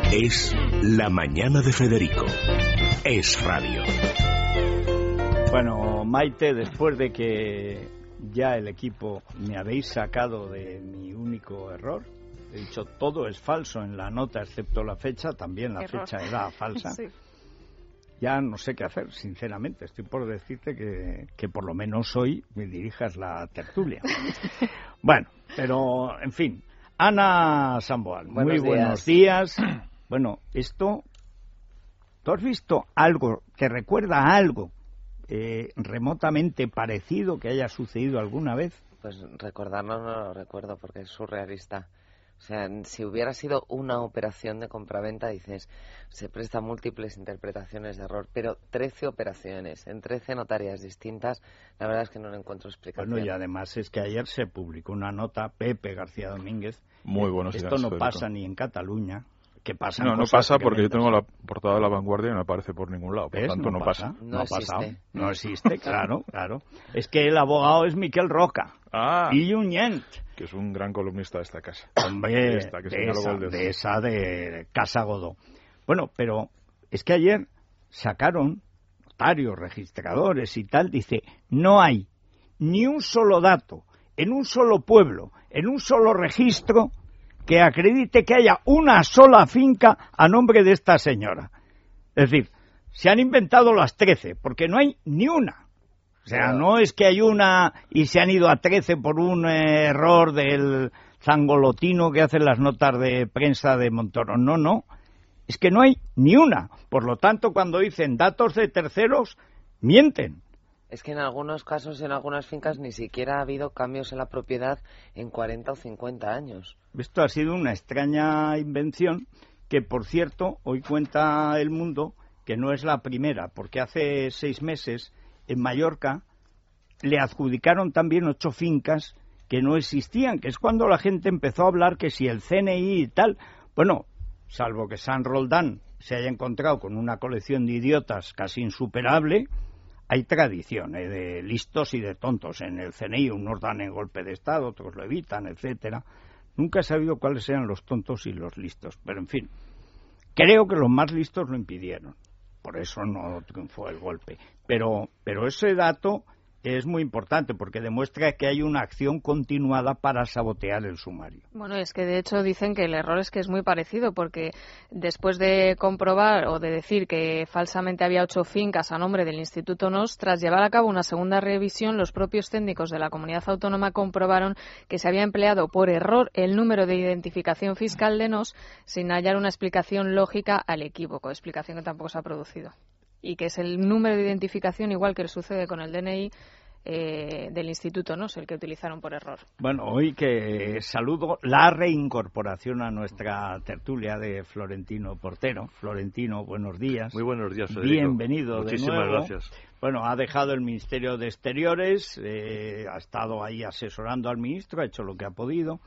Es La Mañana de Federico. Es radio. Bueno, Maite, después de que ya el equipo me habéis sacado de mi único error, he dicho todo es falso en la nota excepto la fecha, también la fecha era falsa. Sí. Ya no sé qué hacer, sinceramente. Estoy por decirte que por lo menos hoy me dirijas la tertulia. Bueno, pero en fin. Ana Samboal, muy buenos días. Bueno, esto, ¿tú has visto algo, te recuerda a algo remotamente parecido que haya sucedido alguna vez? Pues recordarlo no lo recuerdo porque es surrealista. O sea, si hubiera sido una operación de compraventa, dices, se presta múltiples interpretaciones de error, pero 13 operaciones en 13 notarias distintas, la verdad es que no le encuentro explicación. Bueno, y además es que ayer se publicó una nota, Pepe García Domínguez, muy buenos días, esto no Federico. Pasa ni en Cataluña, que pasa. No pasa porque yo tengo la portada de La Vanguardia y no aparece por ningún lado, por tanto no pasa. No ha pasado, no existe, claro. Es que el abogado es Miquel Roca. Y Junyent, que es un gran columnista de esta casa. Hombre, de esa de Casa Godó. Bueno, pero es que ayer sacaron notarios, registradores y tal, dice, no hay ni un solo dato en un solo pueblo, en un solo registro, que acredite que haya una sola finca a nombre de esta señora. Es decir, se han inventado las 13, porque no hay ni una. O sea, no es que hay una y se han ido a 13 por un error del zangolotino que hace las notas de prensa de Montoro. No. Es que no hay ni una. Por lo tanto, cuando dicen datos de terceros, mienten. Es que en algunos casos, en algunas fincas, ni siquiera ha habido cambios en la propiedad en 40 o 50 años. Esto ha sido una extraña invención que, por cierto, hoy cuenta El Mundo que no es la primera, porque hace 6 meses en Mallorca le adjudicaron también 8 fincas que no existían, que es cuando la gente empezó a hablar que si el CNI y tal. Bueno, salvo que San Roldán se haya encontrado con una colección de idiotas casi insuperable, hay tradición de listos y de tontos en el CNI. Unos dan el golpe de Estado, otros lo evitan, etcétera. Nunca he sabido cuáles eran los tontos y los listos, pero en fin, creo que los más listos lo impidieron. Por eso no triunfó el golpe. Pero ese dato es muy importante porque demuestra que hay una acción continuada para sabotear el sumario. Bueno, es que de hecho dicen que el error es que es muy parecido porque después de comprobar o de decir que falsamente había 8 fincas a nombre del Instituto NOS, tras llevar a cabo una segunda revisión, los propios técnicos de la comunidad autónoma comprobaron que se había empleado por error el número de identificación fiscal de NOS sin hallar una explicación lógica al equívoco, explicación que tampoco se ha producido. Y que es el número de identificación, igual que sucede con el DNI del Instituto, ¿no? Es el que utilizaron por error. Bueno, hoy que saludo la reincorporación a nuestra tertulia de Florentino Portero. Florentino, buenos días. Muy buenos días, Federico. Bienvenido de nuevo. Muchísimas gracias. Bueno, ha dejado el Ministerio de Exteriores, ha estado ahí asesorando al ministro, ha hecho lo que ha podido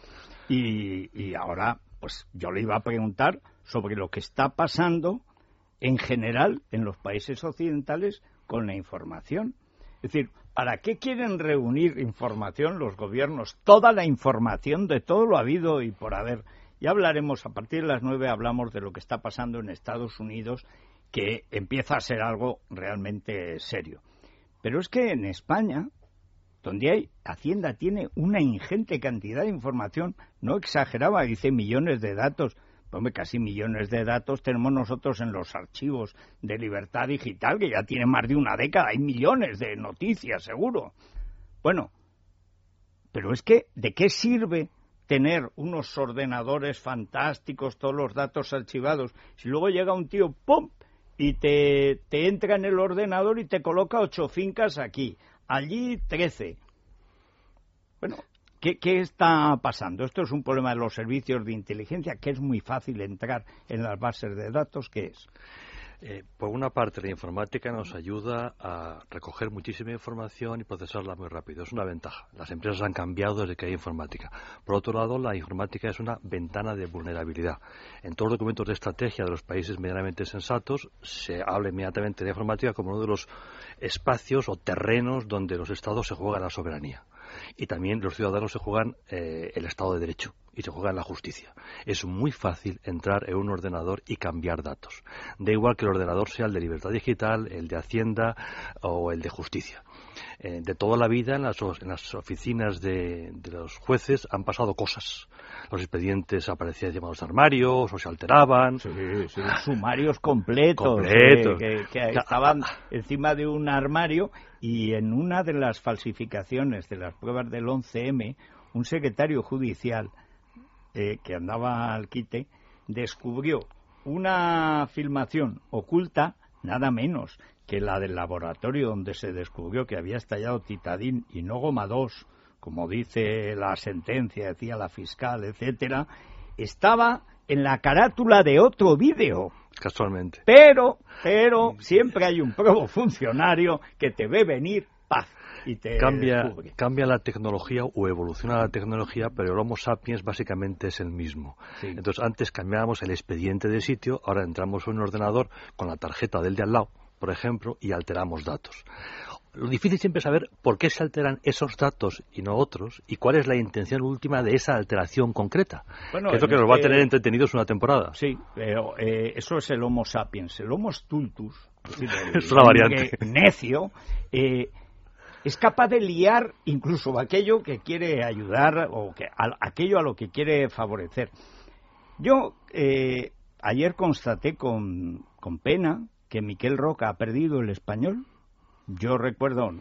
y ahora, pues yo le iba a preguntar sobre lo que está pasando en general en los países occidentales con la información. Es decir, ¿para qué quieren reunir información los gobiernos? Toda la información de todo lo habido y por haber. Ya hablaremos, a partir de las 9 hablamos de lo que está pasando en Estados Unidos, que empieza a ser algo realmente serio. Pero es que en España, donde Hacienda tiene una ingente cantidad de información, no exageraba, dice millones de datos. Hombre, casi millones de datos tenemos nosotros en los archivos de Libertad Digital, que ya tiene más de una década, hay millones de noticias, seguro. Bueno, pero es que, ¿de qué sirve tener unos ordenadores fantásticos, todos los datos archivados, si luego llega un tío, ¡pum!, y te entra en el ordenador y te coloca 8 fincas aquí, allí 13? Bueno, ¿qué está pasando? Esto es un problema de los servicios de inteligencia, que es muy fácil entrar en las bases de datos. ¿Qué es? Por una parte, la informática nos ayuda a recoger muchísima información y procesarla muy rápido. Es una ventaja. Las empresas han cambiado desde que hay informática. Por otro lado, la informática es una ventana de vulnerabilidad. En todos los documentos de estrategia de los países medianamente sensatos se habla inmediatamente de informática como uno de los espacios o terrenos donde los estados se juegan la soberanía. Y también los ciudadanos se juegan el Estado de Derecho. y se juega en la justicia. Es muy fácil entrar en un ordenador y cambiar datos. Da igual que el ordenador sea el de Libertad Digital, el de Hacienda o el de Justicia. De toda la vida en las oficinas de los jueces han pasado cosas. Los expedientes aparecían llamados de armarios o se alteraban. Sí, sumarios completos. Que estaban encima de un armario, y en una de las falsificaciones de las pruebas del 11M, un secretario judicial que andaba al quite descubrió una filmación oculta, nada menos que la del laboratorio donde se descubrió que había estallado titadín y no goma 2, como dice la sentencia, decía la fiscal, etcétera, estaba en la carátula de otro vídeo. Casualmente. Pero siempre hay un probo funcionario que te ve venir, paz, y te descubre. Cambia la tecnología o evoluciona la tecnología, pero el Homo sapiens básicamente es el mismo. Sí. Entonces, antes cambiábamos el expediente de sitio, ahora entramos en un ordenador con la tarjeta del de al lado, por ejemplo, y alteramos datos. Lo difícil siempre es saber por qué se alteran esos datos y no otros, y cuál es la intención última de esa alteración concreta. Bueno, que es lo que nos va a tener entretenidos una temporada. Sí, pero eso es el Homo sapiens. El Homo stultus, es una variante. Necio, es capaz de liar incluso aquello que quiere ayudar o aquello a lo que quiere favorecer. Yo ayer constaté con pena que Miquel Roca ha perdido el Español. Yo recuerdo,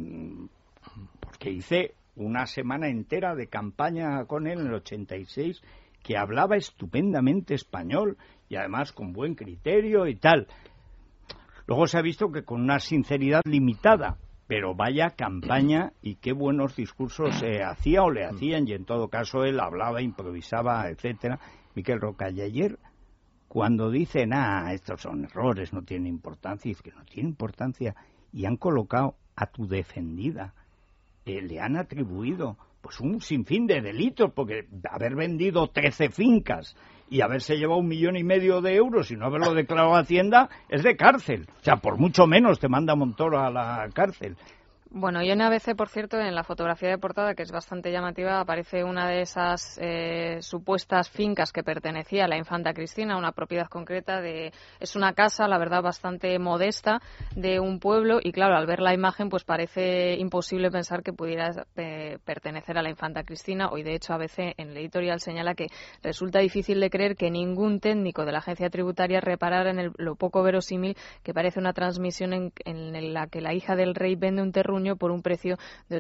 porque hice una semana entera de campaña con él en el 86, que hablaba estupendamente español y además con buen criterio y tal. Luego se ha visto que con una sinceridad limitada, pero vaya campaña y qué buenos discursos hacía o le hacían, y en todo caso él hablaba, improvisaba, etcétera. Miquel Roca, y ayer, cuando dicen, estos son errores, no tienen importancia, es que no tiene importancia, y han colocado a tu defendida, le han atribuido pues un sinfín de delitos, porque haber vendido 13 fincas y haberse llevado 1,5 millones de euros y no haberlo declarado a Hacienda es de cárcel. O sea, por mucho menos te manda Montoro a la cárcel. Bueno, y en ABC, por cierto, en la fotografía de portada, que es bastante llamativa, aparece una de esas supuestas fincas que pertenecía a la infanta Cristina, una propiedad concreta es una casa, la verdad, bastante modesta de un pueblo, y claro, al ver la imagen, pues parece imposible pensar que pudiera pertenecer a la infanta Cristina. Hoy, de hecho, ABC en el editorial señala que resulta difícil de creer que ningún técnico de la agencia tributaria reparara en lo poco verosímil que parece una transmisión en la que la hija del rey vende un terruño por un precio de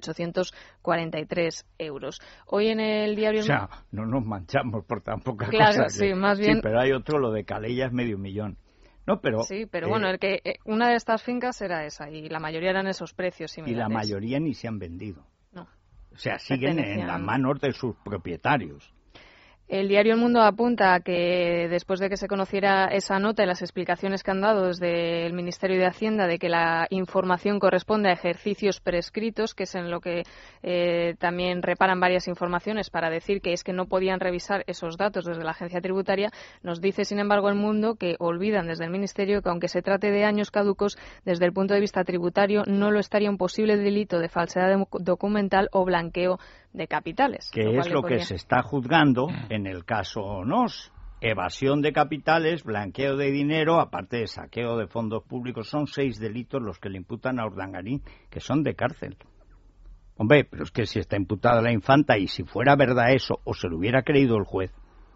843 euros. Hoy en el diario... O sea, no nos manchamos por tan poca cosa. Claro, sí, más bien... Sí, pero hay otro, lo de Calella es 500.000. No, pero... Sí, pero bueno, una de estas fincas era esa, y la mayoría eran esos precios similares. Y la mayoría ni se han vendido. No. O sea, siguen en las manos de sus propietarios. El diario El Mundo apunta a que después de que se conociera esa nota y las explicaciones que han dado desde el Ministerio de Hacienda de que la información corresponde a ejercicios prescritos, que es en lo que también reparan varias informaciones para decir que es que no podían revisar esos datos desde la agencia tributaria, nos dice, sin embargo, El Mundo que olvidan desde el Ministerio que aunque se trate de años caducos, desde el punto de vista tributario no lo estaría un posible delito de falsedad documental o blanqueo de capitales. Que es lo que se está juzgando en el caso NOS. Evasión de capitales, blanqueo de dinero, aparte de saqueo de fondos públicos. Son 6 delitos los que le imputan a Urdangarín, que son de cárcel. Hombre, pero es que si está imputada la infanta, y si fuera verdad eso, o se lo hubiera creído el juez,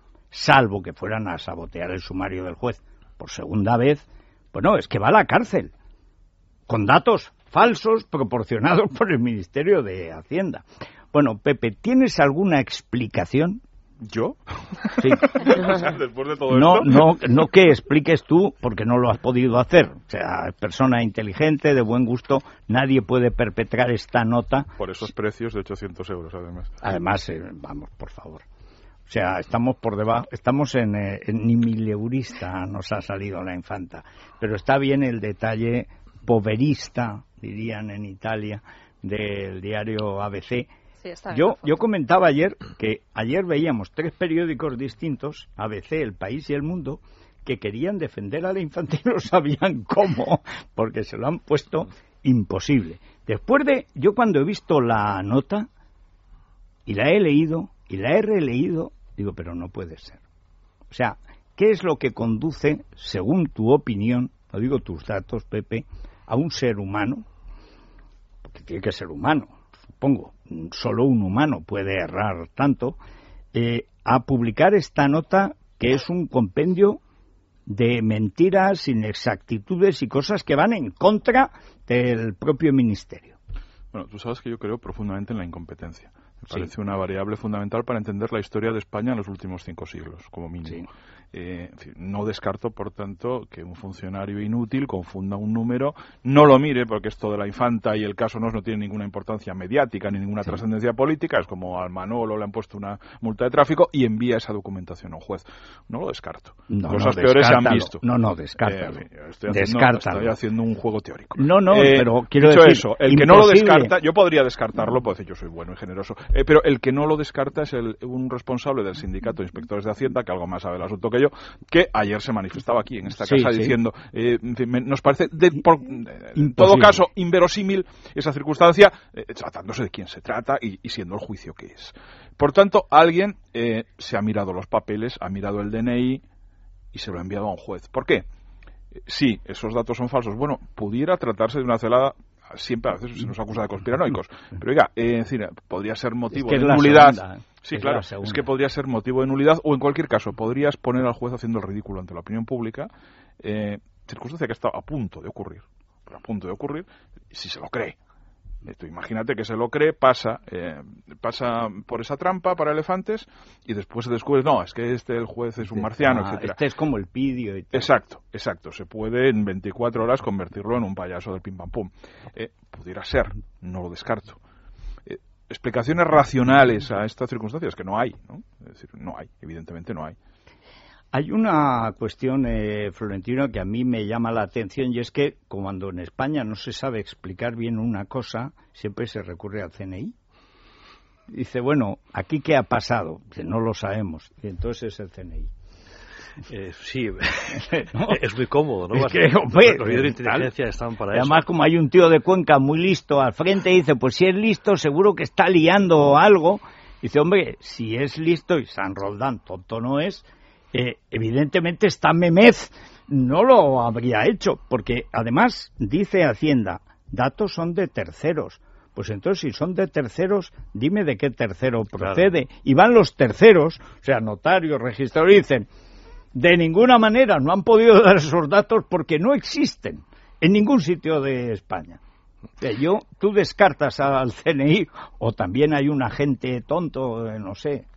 salvo que fueran a sabotear el sumario del juez por segunda vez, bueno, es que va a la cárcel, con datos falsos proporcionados por el Ministerio de Hacienda. Bueno, Pepe, ¿tienes alguna explicación? ¿Yo? Sí. Después de todo esto. No que expliques tú, porque no lo has podido hacer. O sea, persona inteligente, de buen gusto, nadie puede perpetrar esta nota. Por esos precios de 800 euros, además. Además, vamos, por favor. O sea, estamos por debajo, estamos en ni mileurista nos ha salido la infanta. Pero está bien el detalle poverista, dirían en Italia, del diario ABC. Yo comentaba ayer que ayer veíamos 3 periódicos distintos, ABC, El País y El Mundo, que querían defender a la infanta y no sabían cómo, porque se lo han puesto imposible. Yo cuando he visto la nota, y la he leído, y la he releído, Digo, pero no puede ser. O sea, ¿qué es lo que conduce, según tu opinión, no digo tus datos, Pepe, a un ser humano? Porque tiene que ser humano, supongo. Solo un humano puede errar tanto. A publicar esta nota que es un compendio de mentiras, inexactitudes y cosas que van en contra del propio ministerio. Bueno, tú sabes que yo creo profundamente en la incompetencia. Me parece una variable fundamental para entender la historia de España en los últimos 5 siglos, como mínimo. Sí. En fin, no descarto, por tanto, que un funcionario inútil confunda un número, no lo mire, porque esto de la infanta y el caso no tiene ninguna importancia mediática ni ninguna trascendencia política, es como al Manolo le han puesto una multa de tráfico y envía esa documentación a un juez. No lo descarto. Cosas peores se han visto. Descártalo. Estoy haciendo un juego teórico. Pero quiero decir... eso, el que no lo descarta, yo podría descartarlo, puedo decir yo soy bueno y generoso, pero el que no lo descarta es un responsable del sindicato de inspectores de Hacienda, que algo más sabe el asunto que yo, que ayer se manifestaba aquí en esta casa diciendo, nos parece en todo caso inverosímil esa circunstancia, tratándose de quién se trata y siendo el juicio que es. Por tanto, alguien se ha mirado los papeles, ha mirado el DNI y se lo ha enviado a un juez. ¿Por qué? Sí, esos datos son falsos. Bueno, pudiera tratarse de una celada. Siempre a veces se nos acusa de conspiranoicos, pero oiga, podría ser motivo de nulidad. Sí, claro, es que podría ser motivo de nulidad, o en cualquier caso, podrías poner al juez haciendo el ridículo ante la opinión pública, circunstancia que está a punto de ocurrir, si se lo cree. Tú imagínate que se lo cree, pasa por esa trampa para elefantes y después se descubre, no, es que el juez es un marciano, etcétera. Este es como el Pidio y tal. Exacto. Se puede en 24 horas convertirlo en un payaso del pim pam pum. Pudiera ser, no lo descarto. Explicaciones racionales a estas circunstancias que no hay, ¿no? Es decir, no hay, evidentemente no hay. Hay una cuestión, Florentino, que a mí me llama la atención, y es que cuando en España no se sabe explicar bien una cosa, siempre se recurre al CNI. Dice, bueno, ¿aquí qué ha pasado? Que no lo sabemos, y entonces es el CNI. Sí, ¿no? Es muy cómodo, ¿no? Es que, hombre, los líderes de inteligencia están para eso. Además, como hay un tío de Cuenca muy listo al frente, dice, pues si es listo, seguro que está liando algo. Dice, hombre, si es listo, y San Roldán tonto no es, evidentemente esta Memez no lo habría hecho, porque además dice Hacienda, datos son de terceros. Pues entonces, si son de terceros, dime de qué tercero procede. Claro. Y van los terceros, o sea, notarios, registradores, y dicen, de ninguna manera no han podido dar esos datos porque no existen en ningún sitio de España. O sea, tú descartas al CNI, o también hay un agente tonto, no sé.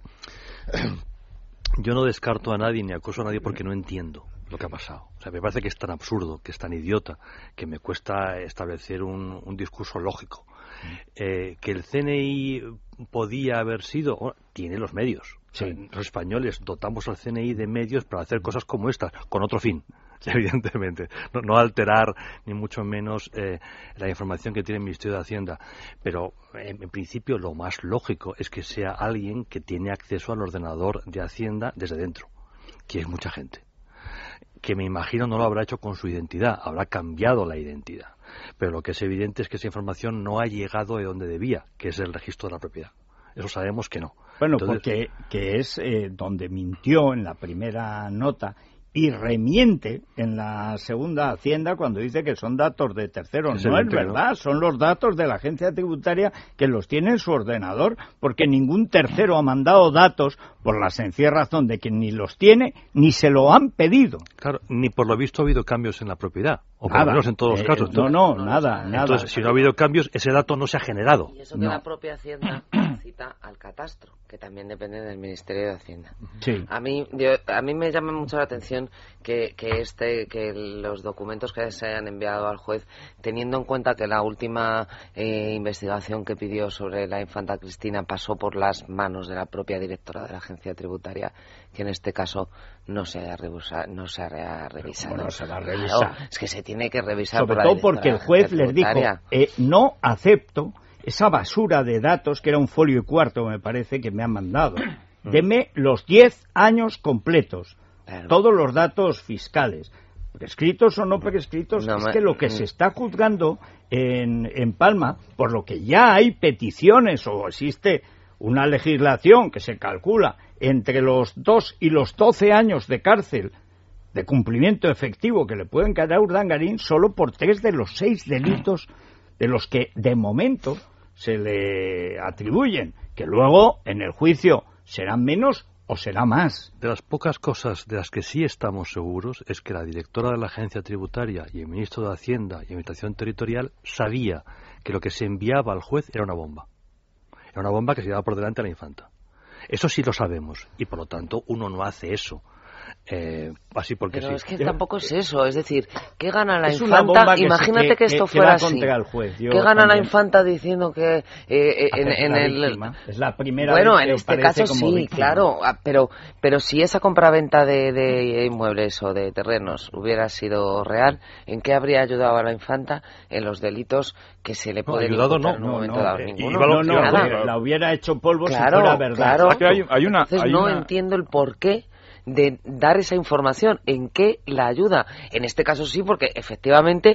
Yo no descarto a nadie ni acuso a nadie porque no entiendo lo que ha pasado. O sea, me parece que es tan absurdo, que es tan idiota, que me cuesta establecer un discurso lógico. Que el CNI podía haber sido... tiene los medios. Sí. Los españoles dotamos al CNI de medios para hacer cosas como estas, con otro fin, evidentemente. No alterar, ni mucho menos, la información que tiene el Ministerio de Hacienda. Pero, en principio, lo más lógico es que sea alguien que tiene acceso al ordenador de Hacienda desde dentro, que es mucha gente. Que me imagino no lo habrá hecho con su identidad, habrá cambiado la identidad. Pero lo que es evidente es que esa información no ha llegado de donde debía, que es el registro de la propiedad. Eso sabemos que no. Bueno, entonces, porque es donde mintió en la primera nota y remiente en la segunda Hacienda cuando dice que son datos de terceros. No es verdad, son los datos de la agencia tributaria que los tiene en su ordenador, porque ningún tercero ha mandado datos por la sencilla razón de que ni los tiene ni se lo han pedido. Claro, ni por lo visto ha habido cambios en la propiedad, o por lo menos en todos los casos. Nada. Entonces, si no ha habido cambios, ese dato no se ha generado. Y eso que la propia Hacienda cita al catastro, que también depende del Ministerio de Hacienda. Sí. A mí me llama mucho la atención que los documentos que se hayan enviado al juez, teniendo en cuenta que la última investigación que pidió sobre la infanta Cristina pasó por las manos de la propia directora de la agencia tributaria, que en este caso no se haya revisado. No se va a revisar. Claro, es que se tiene que revisar. Sobre todo porque el juez les dijo, no acepto esa basura de datos, que era un folio y cuarto, me parece, que me han mandado. Deme los 10 años completos. Claro. Todos los datos fiscales, prescritos o no prescritos, que lo que se está juzgando en Palma, por lo que ya hay peticiones o existe una legislación que se calcula entre los 2 y los 12 años de cárcel de cumplimiento efectivo que le pueden caer a Urdangarín solo por 3 de los 6 delitos de los que de momento se le atribuyen, que luego en el juicio serán menos o será más. De las pocas cosas de las que sí estamos seguros es que la directora de la agencia tributaria y el ministro de Hacienda y Administración Territorial sabía que lo que se enviaba al juez era una bomba. Era una bomba que se llevaba por delante a la infanta. Eso sí lo sabemos y por lo tanto uno no hace eso. Así porque pero sí. Es que tampoco es eso, es decir, ¿qué gana la es infanta? Imagínate que esto fuera así. ¿Qué gana la infanta diciendo que es la primera bueno, vez que en este caso sí, víctima. claro, pero si esa compraventa de inmuebles o de terrenos hubiera sido real, ¿en qué habría ayudado a la infanta? En los delitos que se le pueden imputar en un momento dado. Ninguno. La hubiera hecho polvo claro, si fuera verdad. Claro. Entonces no entiendo el porqué de dar esa información, en qué la ayuda. En este caso sí, porque efectivamente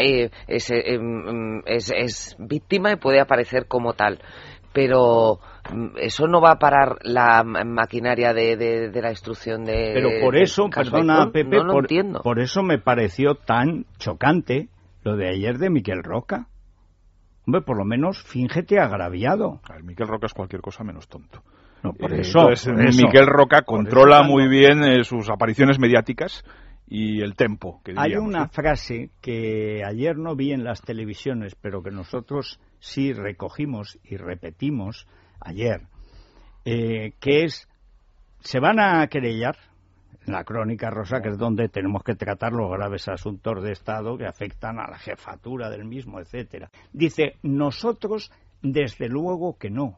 es víctima y puede aparecer como tal. Pero eso no va a parar la maquinaria de la instrucción de... Pero por eso, perdona Pepe, no lo entiendo. Por eso me pareció tan chocante lo de ayer de Miquel Roca. Hombre, por lo menos fíngete agraviado. A ver, Miquel Roca es cualquier cosa menos tonto. No, por eso. Miquel Roca controla muy bien sus apariciones mediáticas y el tempo. Que hay una frase que ayer no vi en las televisiones, pero que nosotros sí recogimos y repetimos ayer, que es, se van a querellar, en la Crónica Rosa, que es donde tenemos que tratar los graves asuntos de Estado que afectan a la jefatura del mismo, etcétera. Dice, nosotros desde luego que no.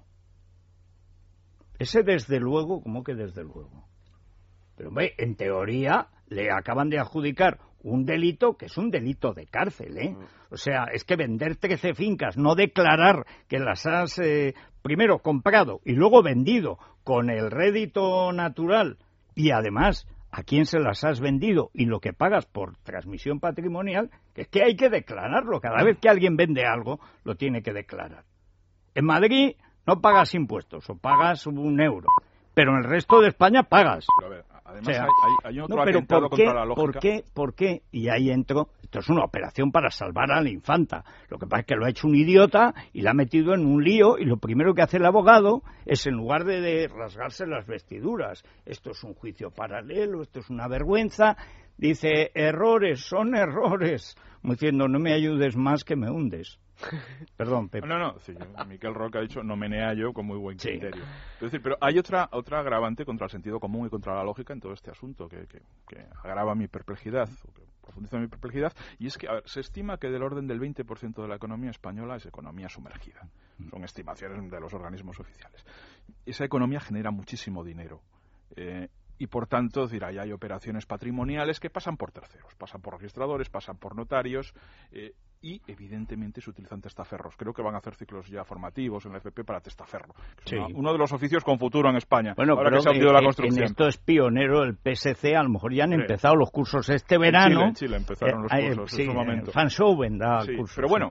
Ese desde luego, ¿cómo que desde luego? Pero hombre, en teoría le acaban de adjudicar un delito que es un delito de cárcel, ¿eh? O sea, es que vender 13 fincas, no declarar que las has primero comprado y luego vendido con el rédito natural y además a quién se las has vendido y lo que pagas por transmisión patrimonial, que es que hay que declararlo. Cada vez que alguien vende algo, lo tiene que declarar. En Madrid no pagas impuestos o pagas €1, pero en el resto de España pagas. Pero a ver, además hay otro atentado contra la lógica. ¿Por qué? Y ahí entro. Esto es una operación para salvar a la infanta. Lo que pasa es que lo ha hecho un idiota y la ha metido en un lío y lo primero que hace el abogado es, en lugar de rasgarse las vestiduras, esto es un juicio paralelo, esto es una vergüenza, dice, errores, son errores, como diciendo, no me ayudes más que me hundes. Perdón, Pepe. No, sí, Miquel Roca ha dicho no menea yo con muy buen criterio. Sí. Es decir, pero hay otra agravante contra el sentido común y contra la lógica en todo este asunto que agrava mi perplejidad, o que profundiza mi perplejidad, y es que, a ver, se estima que del orden del 20% de la economía española es economía sumergida. Son estimaciones de los organismos oficiales. Esa economía genera muchísimo dinero. Y por tanto, es decir, ahí hay operaciones patrimoniales que pasan por terceros, pasan por registradores, pasan por notarios y evidentemente se utilizan testaferros. Creo que van a hacer ciclos ya formativos en la FP para testaferro. Que es uno de los oficios con futuro en España. Bueno, ahora pero que se ha hundido la construcción. En esto es pionero el PSC, a lo mejor ya han empezado los cursos este verano. En Chile empezaron los cursos en su momento. Fanshoven da cursos. Pero bueno,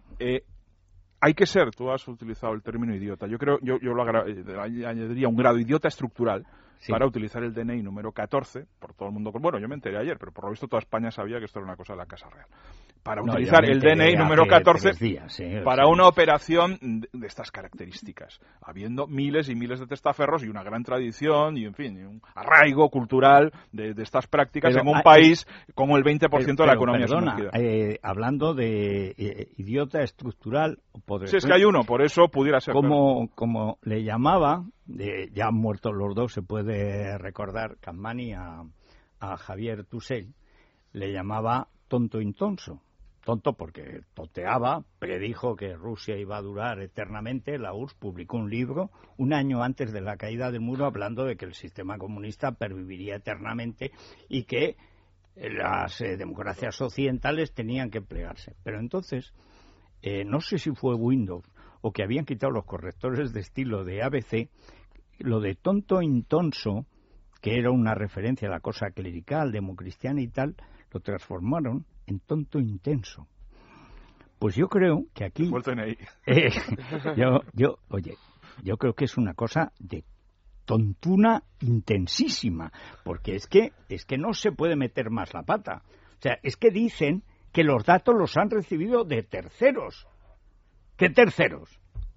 hay que ser, tú has utilizado el término idiota, yo creo, yo lo añadiría un grado idiota estructural para utilizar el DNI número 14, por todo el mundo, bueno, yo me enteré ayer, pero por lo visto toda España sabía que esto era una cosa de la Casa Real, para utilizar el DNI número 14 para una operación de estas características, habiendo miles y miles de testaferros y una gran tradición y, en fin, un arraigo cultural de estas prácticas en un país como el 20% de la economía sumergida. Hablando de idiota estructural... Sí, es que hay uno, por eso pudiera ser. Como le llamaba, ya muertos los dos, se puede recordar, Capmany a Javier Tusell, le llamaba tonto intonso. Tonto porque toteaba, predijo que Rusia iba a durar eternamente. La URSS publicó un libro un año antes de la caída del muro hablando de que el sistema comunista perviviría eternamente y que las democracias occidentales tenían que plegarse. Pero entonces, no sé si fue Windows o que habían quitado los correctores de estilo de ABC, lo de tonto intonso, que era una referencia a la cosa clerical, democristiana y tal, lo transformaron en tonto intenso. Pues yo creo que aquí... Vuelten ahí. Oye, yo creo que es una cosa de tontuna intensísima, porque es que no se puede meter más la pata. O sea, es que dicen que los datos los han recibido de terceros. ¿Qué terceros?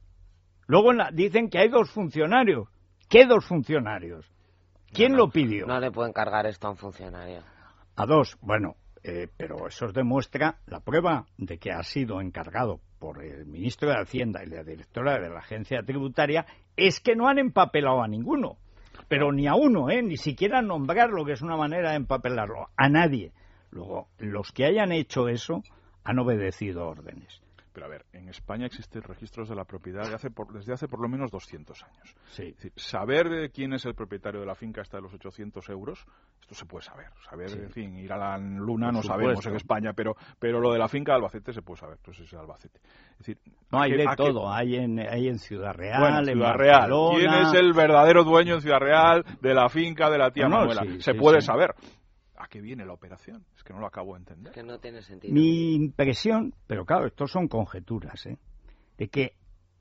Luego dicen que hay 2 funcionarios. ¿Qué 2 funcionarios? ¿Quién lo pidió? No le pueden cargar esto a un funcionario. A 2, bueno, pero eso demuestra la prueba de que ha sido encargado por el ministro de Hacienda y la directora de la agencia tributaria, es que no han empapelado a ninguno, pero ni a uno, ni siquiera nombrarlo, que es una manera de empapelarlo, a nadie. Luego, los que hayan hecho eso han obedecido órdenes. Pero a ver, en España existen registros de la propiedad desde hace por lo menos 200 años. Sí. Es decir, saber quién es el propietario de la finca hasta de los 800 euros, esto se puede saber. Sí. En fin, ir a la luna por no supuesto. Sabemos en España, pero lo de la finca de Albacete se puede saber. Entonces es Albacete. Es decir, no, hay de todo. Hay en Ciudad Real, bueno, en Ciudad Barcelona. Real. ¿Quién es el verdadero dueño en Ciudad Real de la finca de la tía Manuela? Se puede saber. ¿A qué viene la operación? Es que no lo acabo de entender. Que no tiene sentido. Mi impresión, pero claro, esto son conjeturas, de que,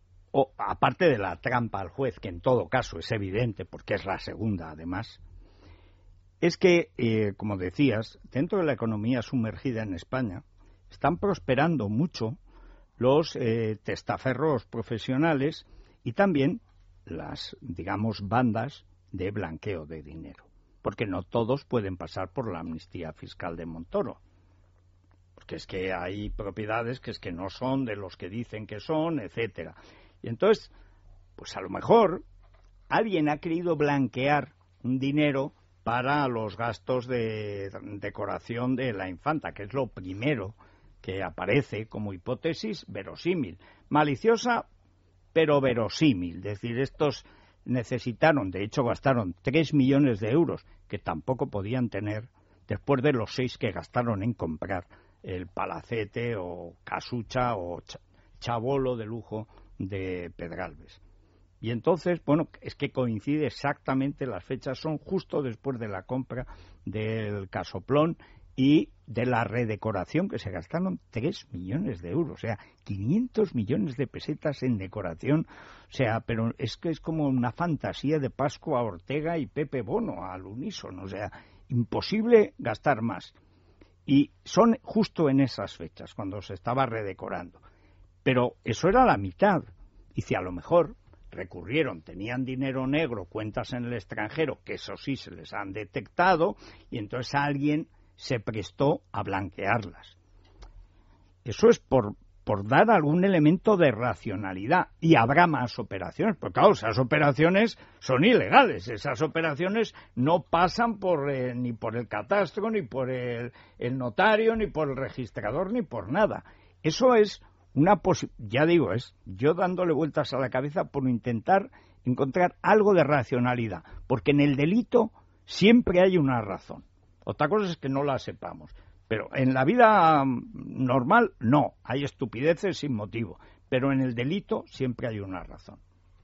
aparte de la trampa al juez, que en todo caso es evidente, porque es la segunda además, es que, como decías, dentro de la economía sumergida en España, están prosperando mucho los testaferros profesionales y también las, digamos, bandas de blanqueo de dinero. Porque no todos pueden pasar por la amnistía fiscal de Montoro. Porque es que hay propiedades que es que no son de los que dicen que son, etcétera. Y entonces, pues a lo mejor alguien ha querido blanquear un dinero para los gastos de decoración de la infanta, que es lo primero que aparece como hipótesis verosímil. Maliciosa, pero verosímil. Es decir, estos necesitaron, de hecho gastaron 3 millones de euros, que tampoco podían tener, después de los 6 que gastaron en comprar el palacete o casucha o chabolo de lujo de Pedralbes. Y entonces, bueno, es que coincide exactamente, las fechas son justo después de la compra del casoplón y de la redecoración, que se gastaron 3 millones de euros, o sea, 500 millones de pesetas en decoración, o sea, pero es que es como una fantasía de Pascua Ortega y Pepe Bono al unísono, o sea, imposible gastar más. Y son justo en esas fechas, cuando se estaba redecorando. Pero eso era la mitad. Y si a lo mejor recurrieron, tenían dinero negro, cuentas en el extranjero, que eso sí se les han detectado, y entonces alguien se prestó a blanquearlas. Eso es por dar algún elemento de racionalidad. Y habrá más operaciones, porque claro, esas operaciones son ilegales. Esas operaciones no pasan ni por el catastro, ni por el notario, ni por el registrador, ni por nada. Eso es ya digo, es yo dándole vueltas a la cabeza por intentar encontrar algo de racionalidad, porque en el delito siempre hay una razón. Otra cosa es que no la sepamos, pero en la vida normal no, hay estupideces sin motivo, pero en el delito siempre hay una razón.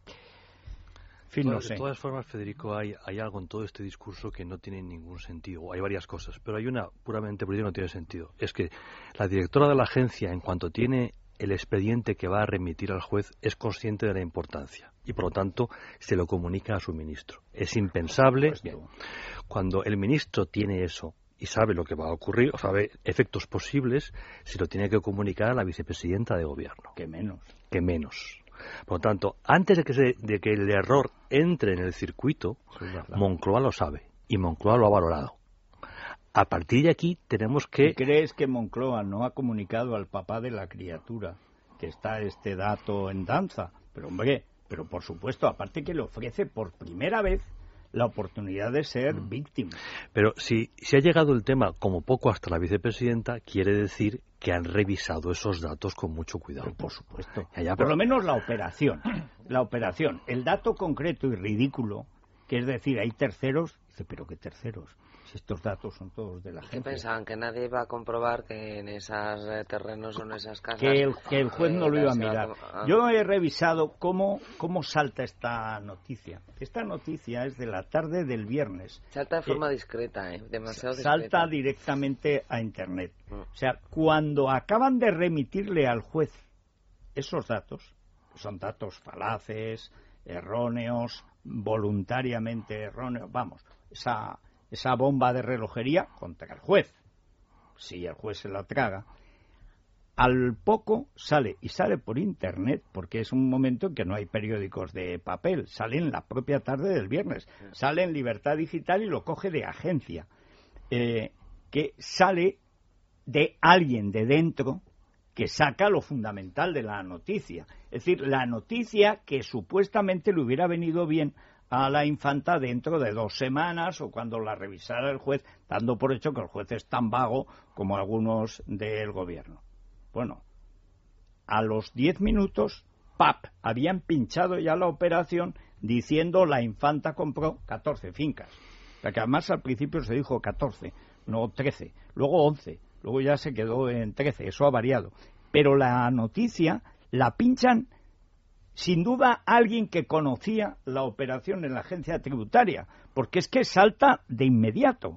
En fin, no sé. De todas formas, Federico, hay algo en todo este discurso que no tiene ningún sentido. Hay varias cosas, pero hay una puramente política que no tiene sentido. Es que la directora de la agencia, en cuanto tiene el expediente que va a remitir al juez, es consciente de la importancia y, por lo tanto, se lo comunica a su ministro. Es impensable cuando el ministro tiene eso y sabe lo que va a ocurrir, o sabe efectos posibles, se lo tiene que comunicar a la vicepresidenta de gobierno. Que menos. Por lo tanto, antes de que el error entre en el circuito, Moncloa lo sabe y Moncloa lo ha valorado. A partir de aquí tenemos que... ¿Crees que Moncloa no ha comunicado al papá de la criatura que está este dato en danza? Pero hombre, pero por supuesto, aparte que le ofrece por primera vez la oportunidad de ser víctima. Pero si ha llegado el tema como poco hasta la vicepresidenta, quiere decir que han revisado esos datos con mucho cuidado. Pero por supuesto. Por lo menos la operación. El dato concreto y ridículo, que es decir, hay terceros. Dice, ¿pero qué terceros? Si estos datos son todos de la gente. ¿Qué pensaban? ¿Que nadie iba a comprobar que en esos terrenos o en esas casas? Que el juez no lo iba a mirar. Yo he revisado cómo salta esta noticia. Esta noticia es de la tarde del viernes. Salta de forma discreta, demasiado discreta. Salta directamente a Internet. O sea, cuando acaban de remitirle al juez esos datos, son datos falaces, erróneos, voluntariamente erróneos, vamos, esa bomba de relojería contra el juez, si el juez se la traga. Al poco sale por internet, porque es un momento en que no hay periódicos de papel, sale en la propia tarde del viernes, sale en Libertad Digital y lo coge de agencia, que sale de alguien de dentro que saca lo fundamental de la noticia. Es decir, la noticia que supuestamente le hubiera venido bien a la infanta dentro de 2 semanas o cuando la revisara el juez, dando por hecho que el juez es tan vago como algunos del gobierno. Bueno, a los 10 minutos, ¡pap!, habían pinchado ya la operación diciendo la infanta compró 14 fincas. O sea que además al principio se dijo 14, no 13, luego 11. Luego ya se quedó en 13, eso ha variado. Pero la noticia la pinchan, sin duda, alguien que conocía la operación en la agencia tributaria, porque es que salta de inmediato.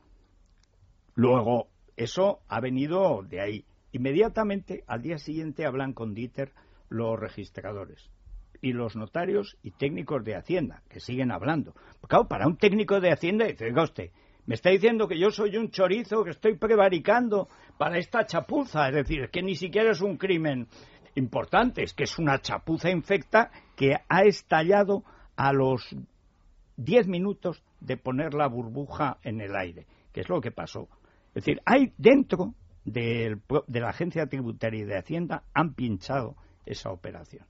Luego, eso ha venido de ahí. Inmediatamente, al día siguiente, hablan con Dieter los registradores y los notarios y técnicos de Hacienda, que siguen hablando. Porque, claro, para un técnico de Hacienda, dice, oiga usted, me está diciendo que yo soy un chorizo, que estoy prevaricando para esta chapuza. Es decir, es que ni siquiera es un crimen importante, es que es una chapuza infecta que ha estallado a los 10 minutos de poner la burbuja en el aire, que es lo que pasó. Es decir, hay dentro de la agencia tributaria y de Hacienda han pinchado esa operación.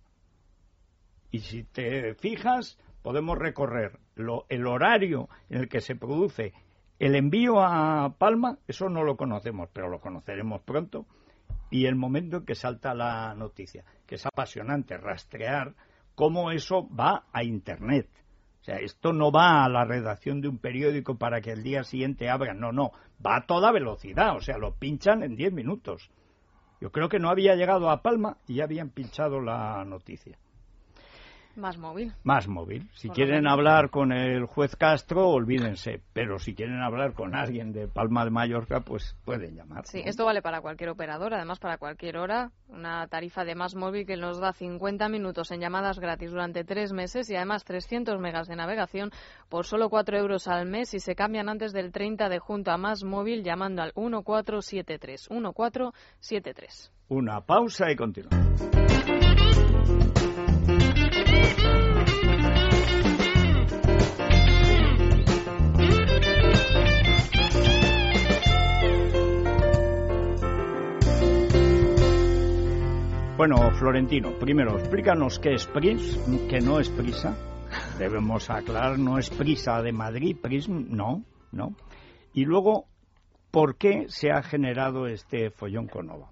Y si te fijas, podemos recorrer el horario en el que se produce el envío a Palma, eso no lo conocemos, pero lo conoceremos pronto, y el momento en que salta la noticia, que es apasionante rastrear cómo eso va a Internet. O sea, esto no va a la redacción de un periódico para que el día siguiente abran, no, va a toda velocidad, o sea, lo pinchan en 10 minutos. Yo creo que no había llegado a Palma y ya habían pinchado la noticia. Más móvil. Más móvil. Si quieren hablar con el juez Castro, olvídense. Pero si quieren hablar con alguien de Palma de Mallorca, pues pueden llamar. Sí, ¿no? Esto vale para cualquier operador, además para cualquier hora. Una tarifa de Más Móvil que nos da 50 minutos en llamadas gratis durante 3 meses y además 300 megas de navegación por solo 4 euros al mes y se cambian antes del 30 de junio a Más Móvil llamando al 1473. 1473. Una pausa y continuamos. Bueno, Florentino, primero explícanos qué es PRIS, que no es prisa. Debemos aclarar, no es prisa de Madrid, PRISM, no. Y luego, ¿por qué se ha generado este follón con Obama?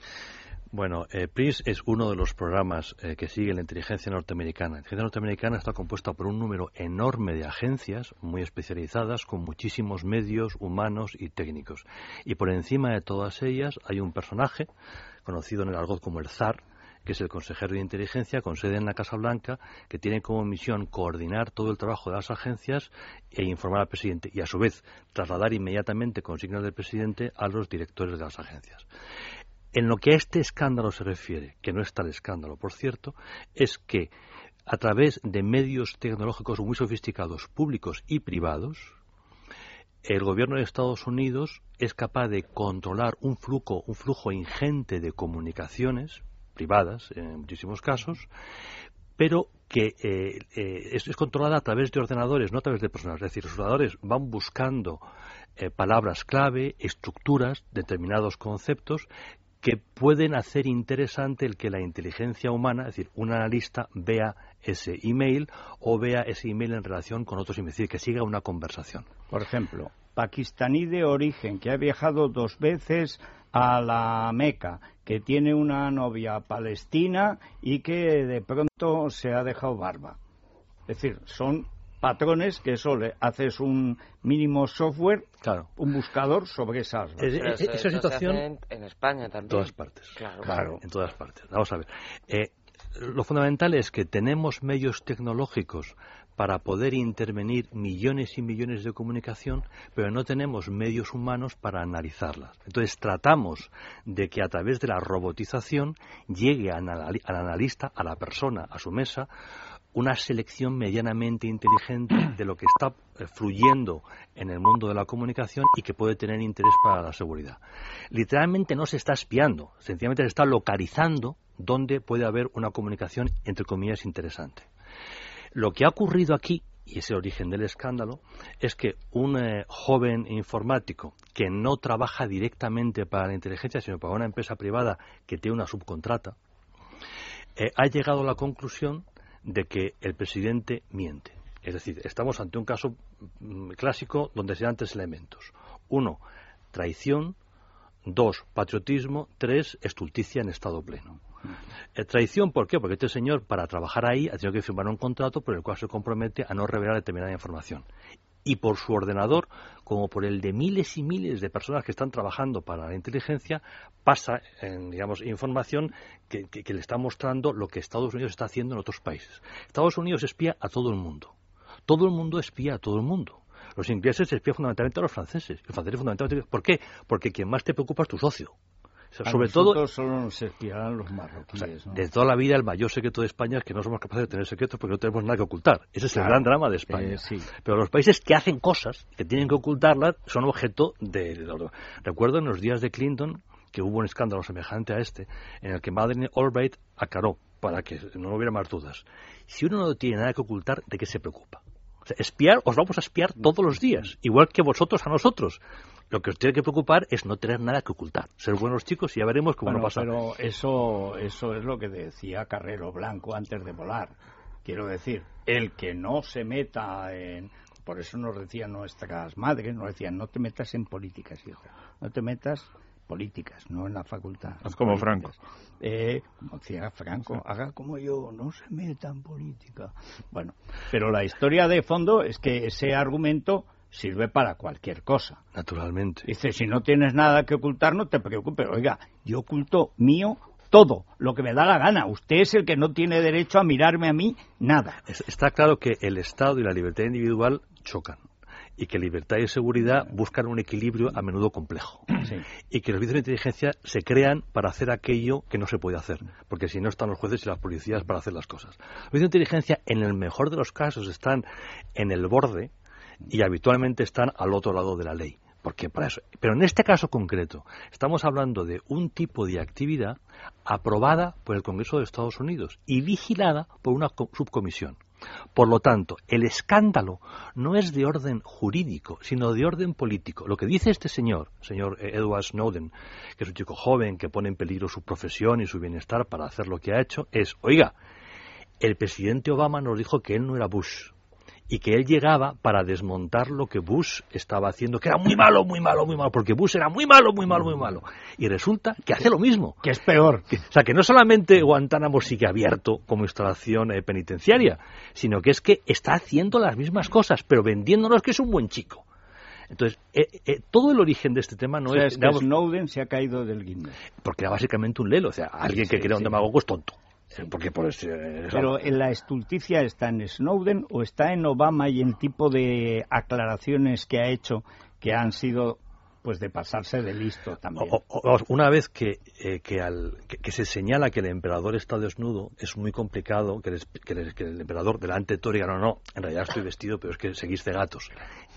Bueno, PRIS es uno de los programas que sigue la inteligencia norteamericana. La inteligencia norteamericana está compuesta por un número enorme de agencias muy especializadas con muchísimos medios humanos y técnicos. Y por encima de todas ellas hay un personaje conocido en el argot como el zar, que es el consejero de inteligencia con sede en la Casa Blanca, que tiene como misión coordinar todo el trabajo de las agencias e informar al presidente y a su vez trasladar inmediatamente consignas del presidente a los directores de las agencias. En lo que a este escándalo se refiere, que no es tal escándalo, por cierto, es que a través de medios tecnológicos muy sofisticados, públicos y privados, el gobierno de Estados Unidos es capaz de controlar un flujo ingente de comunicaciones privadas, en muchísimos casos, pero que es controlada a través de ordenadores, no a través de personas. Es decir, los ordenadores van buscando palabras clave, estructuras, determinados conceptos que pueden hacer interesante el que la inteligencia humana, es decir, un analista vea ese email o vea ese email en relación con otros emails, es decir, que siga una conversación. Por ejemplo, pakistaní de origen que ha viajado 2 veces a la Meca, que tiene una novia palestina y que de pronto se ha dejado barba. Es decir, son patrones que eso le haces un mínimo software, claro, un buscador sobre esas bases. Esa situación en España también. En todas partes. Claro. En todas partes. Vamos a ver. Lo fundamental es que tenemos medios tecnológicos para poder intervenir millones y millones de comunicación, pero no tenemos medios humanos para analizarlas. Entonces tratamos de que a través de la robotización llegue al analista, a la persona, a su mesa, una selección medianamente inteligente de lo que está fluyendo en el mundo de la comunicación y que puede tener interés para la seguridad. Literalmente no se está espiando, sencillamente se está localizando dónde puede haber una comunicación, entre comillas, interesante. Lo que ha ocurrido aquí, y es el origen del escándalo, es que un joven informático que no trabaja directamente para la inteligencia, sino para una empresa privada que tiene una subcontrata, ha llegado a la conclusión de que el presidente miente. Es decir, estamos ante un caso clásico donde se dan 3 elementos. 1, traición. 2, patriotismo. 3, estulticia en estado pleno. Traición, ¿por qué? Porque este señor, para trabajar ahí, ha tenido que firmar un contrato por el cual se compromete a no revelar determinada información. Y por su ordenador, como por el de miles y miles de personas que están trabajando para la inteligencia, pasa, información que le está mostrando lo que Estados Unidos está haciendo en otros países. Estados Unidos espía a todo el mundo. Todo el mundo espía a todo el mundo. Los ingleses espían fundamentalmente a los franceses. Los franceses fundamentalmente. ¿Por qué? Porque quien más te preocupa es tu socio. O sea, sobre todo, solo nos espiarán los marroquíes. O sea, ¿no? de toda la vida el mayor secreto de España es que no somos capaces de tener secretos porque no tenemos nada que ocultar. Ese es el gran drama de España. Sí. Pero los países que hacen cosas, que tienen que ocultarlas, son objeto de... Recuerdo en los días de Clinton que hubo un escándalo semejante a este, en el que Madeleine Albright aclaró, para que no hubiera más dudas. Si uno no tiene nada que ocultar, ¿de qué se preocupa? O sea, espiar, os vamos a espiar todos los días, igual que vosotros a nosotros. Lo que os tiene que preocupar es no tener nada que ocultar. Ser buenos chicos y ya veremos cómo no pasa. Pero eso es lo que decía Carrero Blanco antes de volar. Quiero decir, el que no se meta en... Por eso nos decían nuestras madres, nos decían, no te metas en políticas, hijo. No te metas políticas, no en la facultad. Haz como Franco. Como decía Franco, haga como yo, no se meta en política. Bueno, pero la historia de fondo es que ese argumento sirve para cualquier cosa. Naturalmente. Dice, si no tienes nada que ocultar, no te preocupes. Oiga, yo oculto mío todo, lo que me da la gana. Usted es el que no tiene derecho a mirarme a mí nada. Está claro que el Estado y la libertad individual chocan. Y que libertad y seguridad buscan un equilibrio a menudo complejo. Sí. Y que los servicios de inteligencia se crean para hacer aquello que no se puede hacer. Porque si no están los jueces y las policías para hacer las cosas. Los servicios de inteligencia, en el mejor de los casos, están en el borde y habitualmente están al otro lado de la ley. Porque para eso. Pero en este caso concreto, estamos hablando de un tipo de actividad aprobada por el Congreso de Estados Unidos y vigilada por una subcomisión. Por lo tanto, el escándalo no es de orden jurídico, sino de orden político. Lo que dice este señor Edward Snowden, que es un chico joven que pone en peligro su profesión y su bienestar para hacer lo que ha hecho, es, oiga, el presidente Obama nos dijo que él no era Bush y que él llegaba para desmontar lo que Bush estaba haciendo, que era muy malo, muy malo, muy malo, porque Bush era muy malo, muy malo, muy malo. Y resulta que hace lo mismo. Que es peor. O sea, que no solamente Guantánamo sigue abierto como instalación penitenciaria, sino que es que está haciendo las mismas cosas, pero vendiéndonos que es un buen chico. Entonces, todo el origen de este tema no es que Snowden se ha caído del guindo. Porque era básicamente un lelo, o sea, alguien que crea un demagogo es tonto. Porque Pero en la estulticia está en Snowden o está en Obama y el tipo de aclaraciones que ha hecho que han sido pues de pasarse de listo también. Una vez que se señala que el emperador está desnudo, es muy complicado que el emperador delante de todo diga no, en realidad estoy vestido, pero es que seguís de gatos.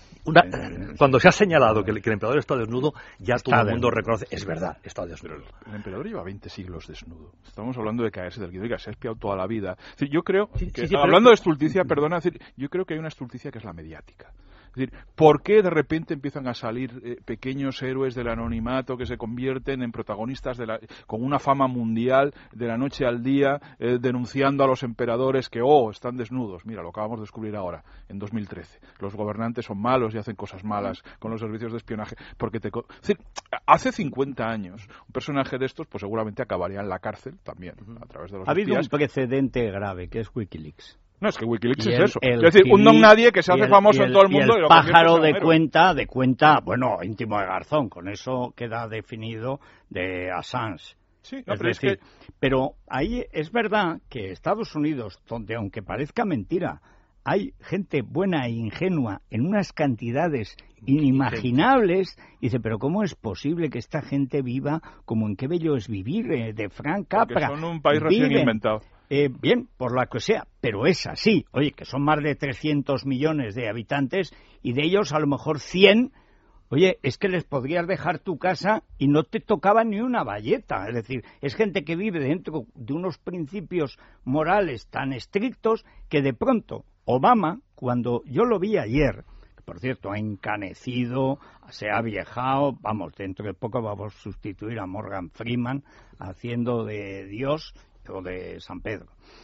Cuando se ha señalado que el emperador está desnudo, ya todo el mundo reconoce, es verdad, está desnudo. El emperador lleva 20 siglos desnudo. Estamos hablando de caerse del guido, que se ha espiado toda la vida. Es decir, yo creo que, hablando de estulticia, yo creo que hay una estulticia que es la mediática. Es decir, ¿por qué de repente empiezan a salir pequeños héroes del anonimato que se convierten en protagonistas con una fama mundial de la noche al día, denunciando a los emperadores que, están desnudos? Mira, lo acabamos de descubrir ahora, en 2013. Los gobernantes son malos y hacen cosas malas con los servicios de espionaje. Es decir, hace 50 años, un personaje de estos pues seguramente acabaría en la cárcel también, a través de los Ha habido espías. un precedente grave, que es Wikileaks. No, es que Wikileaks es eso. Es decir, un don nadie que se hace famoso en todo el mundo. Y el pájaro de cuenta, bueno, íntimo de Garzón. Con eso queda definido de Assange. Sí, pero ahí es verdad que Estados Unidos, donde aunque parezca mentira, hay gente buena e ingenua en unas cantidades inimaginables, y dice, pero ¿cómo es posible que esta gente viva como en Qué bello es vivir, de Frank Capra? Porque son un país recién inventado. bien, por la que sea, pero es así. Oye, que son más de 300 millones de habitantes y de ellos a lo mejor 100, oye, es que les podrías dejar tu casa y no te tocaba ni una bayeta. Es decir, es gente que vive dentro de unos principios morales tan estrictos que de pronto Obama, cuando yo lo vi ayer, por cierto, ha encanecido, se ha aviejado, vamos, dentro de poco vamos a sustituir a Morgan Freeman haciendo de Dios o de San Pedro.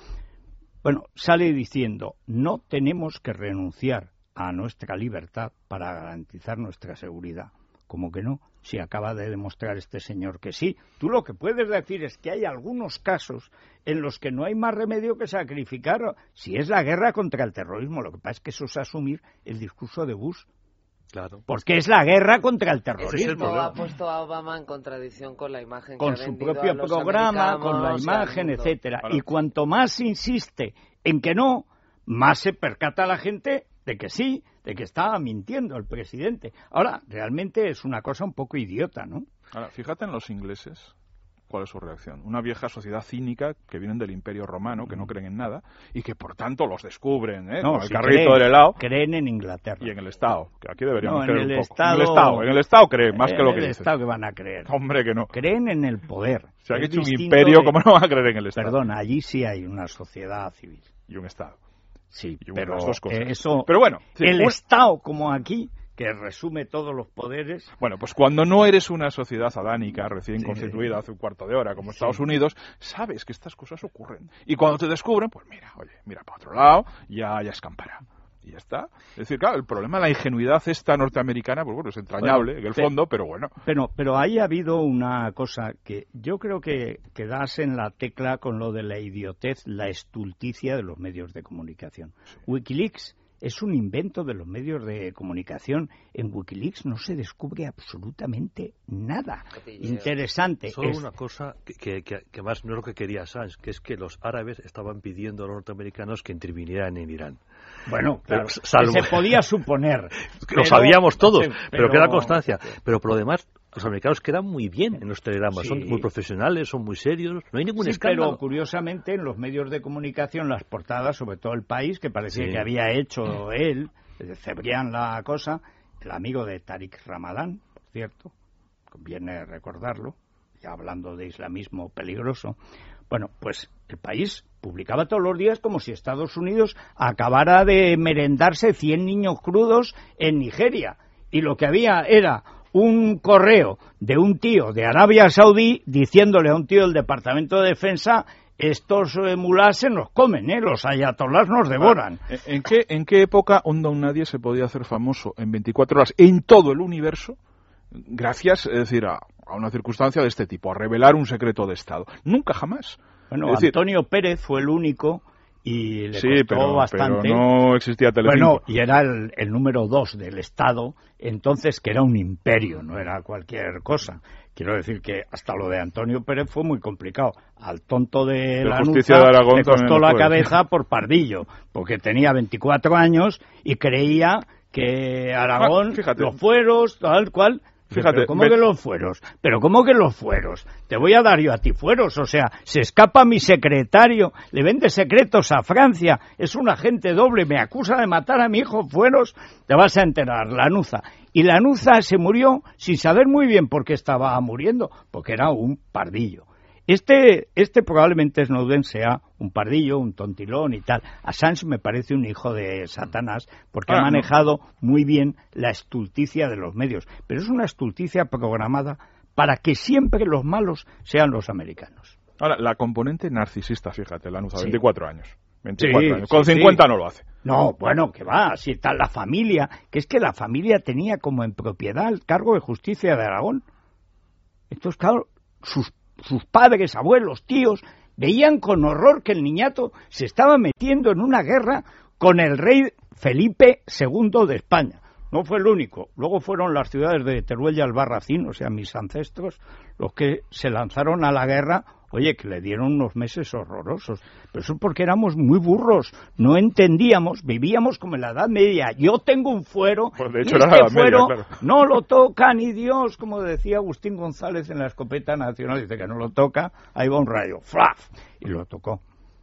Bueno, sale diciendo, no tenemos que renunciar a nuestra libertad para garantizar nuestra seguridad. ¿Cómo que no? Si acaba de demostrar este señor que sí. Tú lo que puedes decir es que hay algunos casos en los que no hay más remedio que sacrificar, si es la guerra contra el terrorismo. Lo que pasa es que eso es asumir el discurso de Bush. Claro. Porque es la guerra contra el terrorismo. Ese es el problema. Ha puesto a Obama en contradicción con la imagen con que ha su vendido propio a los programa, con la imagen, etcétera. Claro. Y cuanto más insiste en que no, más se percata la gente de que sí, de que estaba mintiendo el presidente. Ahora, realmente es una cosa un poco idiota, ¿no? Ahora, fíjate en los ingleses. ¿Cuál es su reacción? Una vieja sociedad cínica que vienen del Imperio Romano, que no creen en nada y que por tanto los descubren, No, con el si carrito del helado. Creen en Inglaterra. Y en el Estado, que aquí deberíamos No, creer en el un poco. Estado, en el Estado creen, más que lo que En el dices. Estado que van a creer. Hombre, que no. Creen en el poder. Se han Es hecho un distinto imperio, de- ¿cómo no van a creer en el Estado? Perdona, allí sí hay una sociedad civil. Y un Estado. Sí, Y pero las dos cosas. eso... Pero bueno, sí, el Estado, como aquí, que resume todos los poderes... Bueno, pues cuando no eres una sociedad adánica recién Sí. constituida hace un cuarto de hora como Estados Unidos, sabes que estas cosas ocurren. Y cuando te descubren, pues mira para otro lado, ya escampará. Y ya está. Es decir, claro, el problema de la ingenuidad esta norteamericana, pues bueno, es entrañable Bueno, en el fondo, pero bueno. Pero ahí ha habido una cosa que yo creo que das en la tecla con lo de la idiotez, la estulticia de los medios de comunicación. Wikileaks es un invento de los medios de comunicación. En Wikileaks no se descubre absolutamente nada interesante. Solo una cosa que más no es lo que quería Assange, que es que los árabes estaban pidiendo a los norteamericanos que intervinieran en Irán. Bueno, claro, salvo- que se podía suponer. Lo sabíamos todos, pero pero- queda constancia. Pero por lo demás, los americanos quedan muy bien en los telegramas. Sí. Son muy profesionales, son muy serios, no hay ningún Sí, escándalo. pero curiosamente en los medios de comunicación, las portadas, sobre todo El País, que parecía Sí. que había hecho él, cebrían la cosa, el amigo de Tariq Ramadán, por cierto, conviene recordarlo, ya hablando de islamismo peligroso. Bueno, pues El País publicaba todos los días como si Estados Unidos acabara de merendarse 100 niños crudos en Nigeria. Y lo que había era un correo de un tío de Arabia Saudí diciéndole a un tío del Departamento de Defensa: estos mulás se nos comen, los ayatolás nos devoran. ¿En qué época un nadie se podía hacer famoso en 24 horas en todo el universo gracias, es decir, a una circunstancia de este tipo, a revelar un secreto de Estado? Nunca, jamás. Bueno, Es decir, Antonio Pérez fue el único y le sí, costó pero bastante. no existía Telecinco. Bueno, y era el número 2 del Estado, entonces, que era un imperio, no era cualquier cosa. Quiero decir que hasta lo de Antonio Pérez fue muy complicado. Al tonto de la Justicia de Aragón le costó también la fue. cabeza por pardillo, porque tenía 24 años y creía que Aragón, fíjate. los fueros, tal cual... Fíjate, ¿Pero cómo que los fueros? ¿Pero cómo que los fueros? Te voy a dar yo a ti fueros, o sea, se escapa mi secretario, le vende secretos a Francia, es un agente doble, me acusa de matar a mi hijo fueros, te vas a enterar, Lanuza. Y Lanuza se murió sin saber muy bien por qué estaba muriendo, porque era un pardillo. Este probablemente Snowden sea un pardillo, un tontilón y tal. Assange me parece un hijo de Satanás porque ha manejado muy bien la estulticia de los medios. Pero es una estulticia programada para que siempre los malos sean los americanos. Ahora, la componente narcisista, fíjate, Lanuza, Sí. 24 años. 24 Sí, años. Con sí, 50 sí. no lo hace. No, bueno, que va, si está la familia, que es que la familia tenía como en propiedad el cargo de justicia de Aragón. Entonces, claro, sus padres, abuelos, tíos, veían con horror que el niñato se estaba metiendo en una guerra con el rey Felipe II de España. No fue el único. Luego fueron las ciudades de Teruel y Albarracín, o sea, mis ancestros, los que se lanzaron a la guerra. Oye, que le dieron unos meses horrorosos. Pero eso porque éramos muy burros. No entendíamos, vivíamos como en la Edad Media. Yo tengo un fuero, Pues de y hecho era la este Edad Media, fuero claro. no lo toca ni Dios, como decía Agustín González en la escopeta nacional. Dice que no lo toca, ahí va un rayo, ¡flaf! Y lo tocó.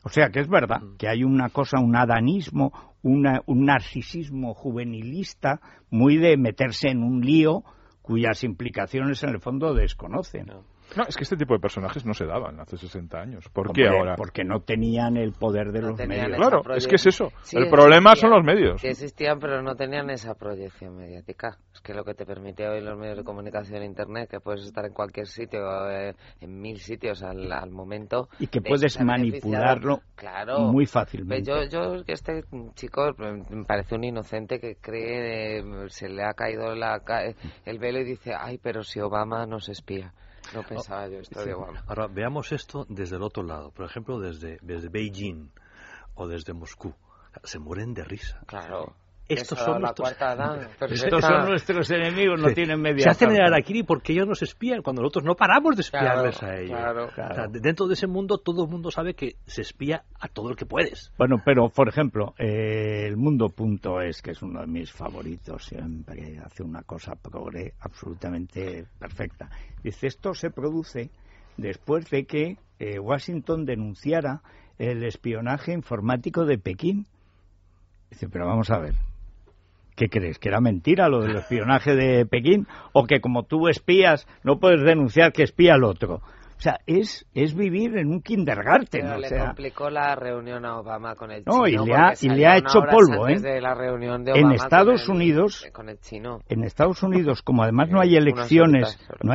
O sea que es verdad que hay una cosa, un adanismo, un narcisismo juvenilista muy de meterse en un lío cuyas implicaciones en el fondo desconocen. No, es que este tipo de personajes no se daban hace 60 años. ¿Por qué ahora? Porque no tenían el poder de los medios. Claro, es que es eso. Sí, el problema son los medios. Que existían, pero no tenían esa proyección mediática. Es que lo que te permite hoy los medios de comunicación, Internet, que puedes estar en cualquier sitio, en 1000 sitios al momento. Y que puedes manipularlo muy fácilmente. Yo que este chico me parece un inocente que cree, se le ha caído el velo y dice, ay, pero si Obama nos espía. No pensaba yo esto de Obama. Ahora, veamos esto desde el otro lado. Por ejemplo, desde Beijing o desde Moscú. Se mueren de risa. Claro. Estos son nuestros enemigos, no tienen media. Se hacen el harakiri porque ellos nos espían, cuando nosotros no paramos de espiarles a ellos. Claro. O sea, dentro de ese mundo, todo el mundo sabe que se espía a todo el que puedes. Bueno, pero, por ejemplo, el Mundo.es, que es uno de mis favoritos, siempre hace una cosa progre absolutamente perfecta. Dice, esto se produce después de que Washington denunciara el espionaje informático de Pekín. Dice, pero vamos a ver. ¿Qué crees? ¿Que era mentira lo del espionaje de Pekín? ¿O que como tú espías no puedes denunciar que espía al otro? O sea, es vivir en un kindergarten. Pero le complicó la reunión a Obama con el chino. No, y le ha hecho polvo, ¿eh? De la reunión de Obama en Estados Unidos, con el chino. En Estados Unidos, como además no hay elecciones,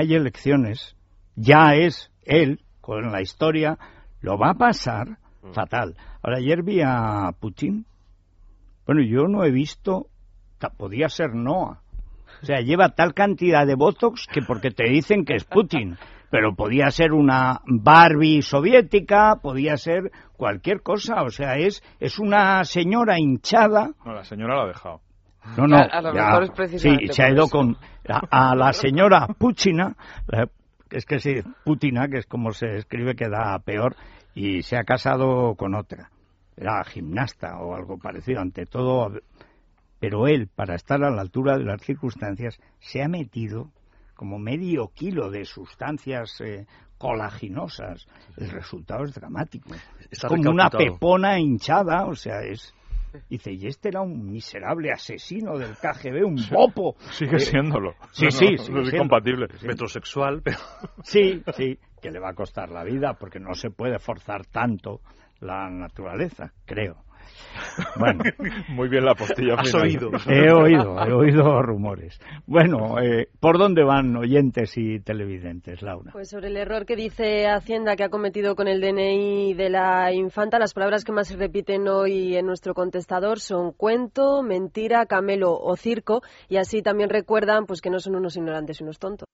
ya es él, con la historia, lo va a pasar fatal. Ahora, ayer vi a Putin. Bueno, yo no he visto, podía ser Noah. O sea, lleva tal cantidad de botox que porque te dicen que es Putin. Pero podía ser una Barbie soviética, podía ser cualquier cosa. O sea, es una señora hinchada. No, la señora la ha dejado. No, a lo mejor es precisamente sí, se ha ido con a la señora Puchina, es que sí, Putina, que es como se escribe, que da peor, y se ha casado con otra. Era gimnasta o algo parecido, ante todo. Pero él, para estar a la altura de las circunstancias, se ha metido como medio kilo de sustancias colaginosas. El resultado es dramático. Es como una pepona hinchada, o sea, es... Dice, y este era un miserable asesino del KGB, un bopo. Sigue siéndolo. Sí, no es incompatible. Sí. Metrosexual, pero... Sí, que le va a costar la vida, porque no se puede forzar tanto la naturaleza, creo. Bueno, muy bien la postilla. Has oído. He oído rumores. Bueno, ¿por dónde van oyentes y televidentes, Laura? Pues sobre el error que dice Hacienda que ha cometido con el DNI de la infanta, las palabras que más se repiten hoy en nuestro contestador son cuento, mentira, camelo o circo, y así también recuerdan pues que no son unos ignorantes y unos tontos.